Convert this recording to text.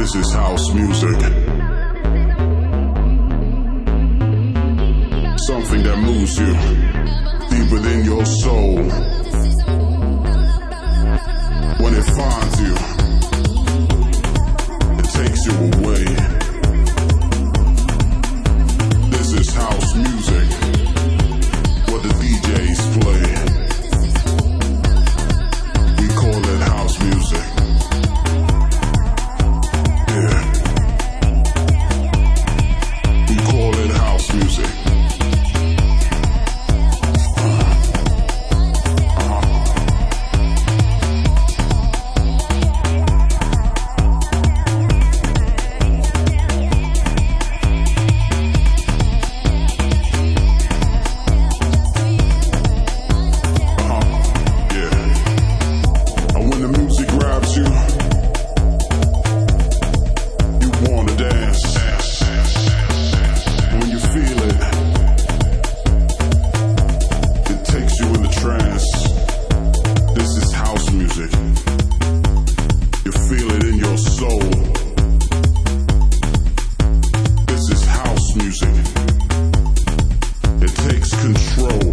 This is house music. Something that moves you deep within your soul. When it finds you, it takes you away. This is house music. What the DJs play. We call it house music. Yeah. We call it house music. Control.